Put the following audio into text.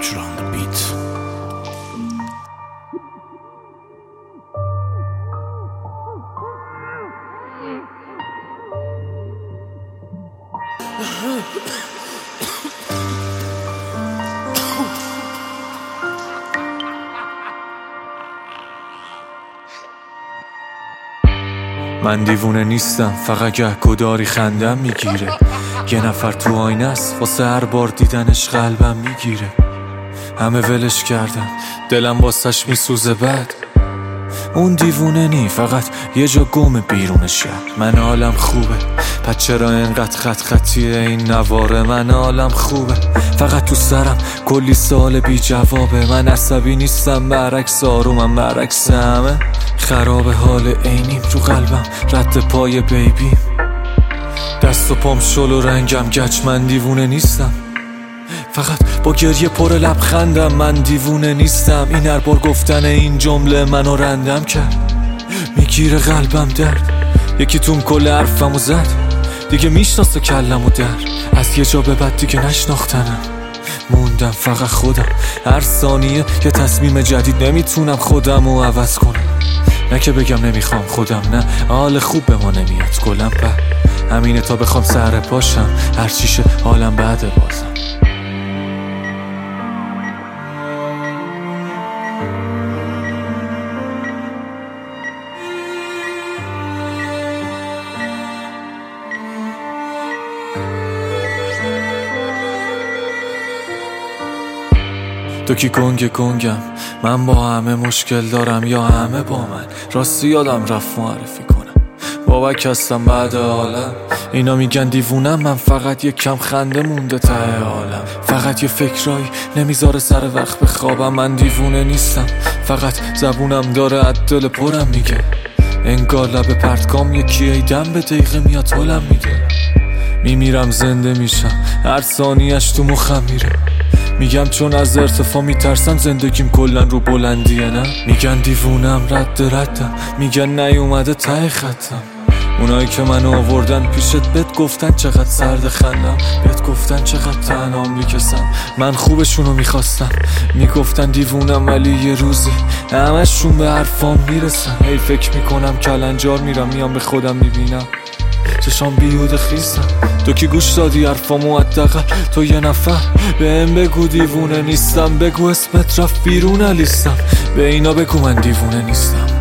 Future on the beat. من دیوونه نیستم، فقط گهگداری خندم میگیره. یه نفر تو آینه است، واسه هر بار دیدنش قلبم میگیره. همه ولش کردن، دلم واسش میسوزه. بعد اون دیوونه نی، فقط یه جا گم بیرون شهر. من حالم خوبه، پس چرا اینقدر خط خطیه این نواره؟ من حالم خوبه، فقط تو سرم کلی سال بی جوابه. من عصبی نیستم، برعکس آرومم، برعکس همه خراب. حال عینیم رو قلبم، رد پای بیبیم، دست و پام شل و رنگم گچ. من دیوونه نیستم، فقط با گریه پر لبخندم. من دیوونه نیستم، این هر بار گفتن این جمله منو رندم کرد. میگیره قلبم درد، یکی توم کل حرفمو زد. دیگه میشناسه کلمو در، از یه جا به بعد دیگه نشناختنم. موندم فقط خودم، هر ثانیه یه تصمیم جدید. نمیتونم خودمو عوض کنم، نه که بگم نمیخوام خودم، نه حال خوب به ما نمیاد کلم. همینه تا بخوام سر پاشم، هر چیشه حالم بعد بازم. تو کی گنگم، من با همه مشکل دارم یا همه با من؟ راستی یادم رفت معرفی کنم، بابک هستم بعد عالم. اینا میگن دیوونم، من فقط یه کم خنده مونده ته عالم. فقط یه فکرایی نمیذاره سر وقت بخوابم. من دیوونه نیستم، فقط زبونم داره عدل پرم میگه. انگار لب پرتگام یکی ایدم به دقیقه میاد حالم میده. میمیرم زنده میشم، هر ثانیش تو مخم میره. میگم چون از ارتفاع میترسم، زندگیم کلن رو بلندیه. نه میگن دیوونم، ردم میگن نیومده ته خطم. اونایی که منو آوردن پیشت بهت گفتن چقدر سرد خندم، بهت گفتن چقدر تنهام میکسم. من خوبشونو میخواستم، میگفتن دیوونم، ولی یه روزی همشون به حرفام میرسن. هی فکر میکنم کلنجار میرم، میام به خودم میبینم چشام بیهوده خیسم. تو کی گوش دادی حرفامو؟ حداقل تو یه نفر بهم بگو دیوونه نیستم. بگو اسمت رفت بیرون لیستم، به اینا بگو من دیوونه نیستم.